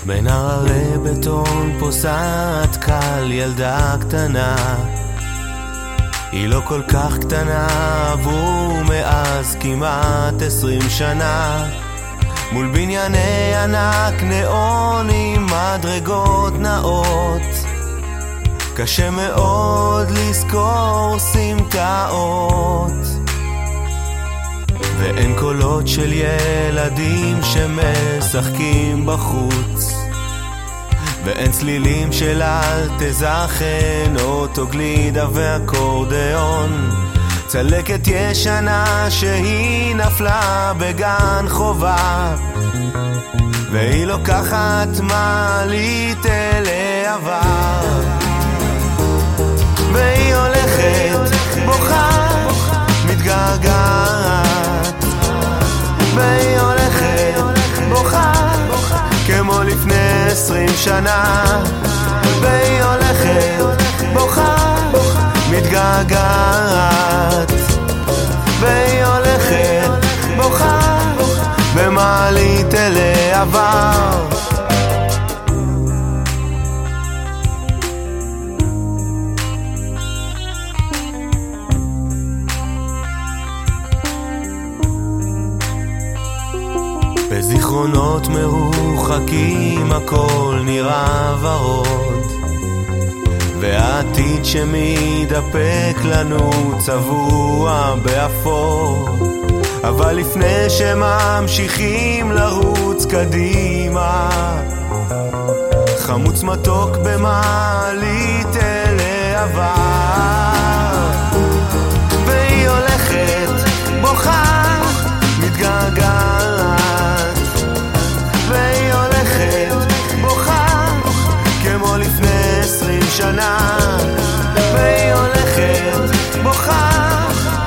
בין הררי בטון פוסעת קל ילדה קטנה, היא לא כל כך קטנה, עברו מאז כמעט 20 שנה. מול בנייני ענק נאונים, מדרגות נאות, קשה מאוד לזכור סמטאות, ואין קולות של ילדים שמשחקים בחוץ, ואין צלילים של אלטזכן, אוטוגלידה ואקורדיון. צלקת ישנה שהיא נפלה בגן חובה, והיא לוקחת מעלית אל העבר, והיא הולכת בוכה מתגעגעת, והיא הולכת בוכה כמו לפני 20 שנה, והיא הולכת בוכה מתגעגעת, והיא הולכת בוכה במעלית אל העבר. בזיכרונות מרוחקים הכל נראה ורוד, והעתיד שמתדפק לנו צבוע באפור, אבל לפני שממשיכים לרוץ קדימה, חמוץ מתוק במעלית אל העבר, והיא הולכת בוכה מתגעגעת, והיא הולכת בוכה כמו לפני 20 שנה, והיא הולכת בוכה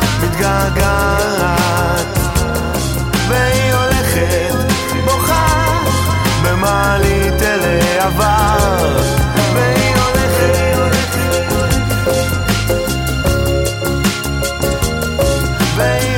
מתגעגעת, והיא הולכת בוכה במעלית אל העבר, והיא הולכת והיא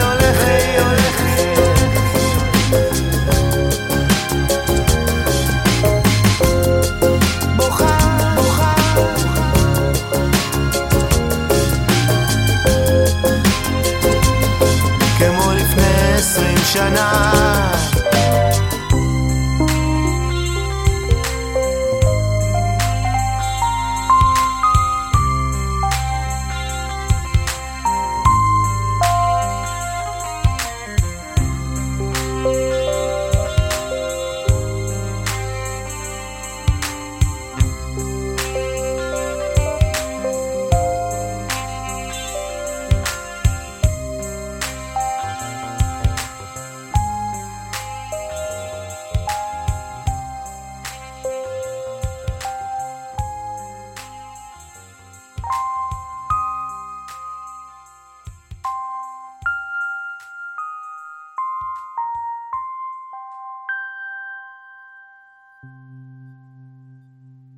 שנה.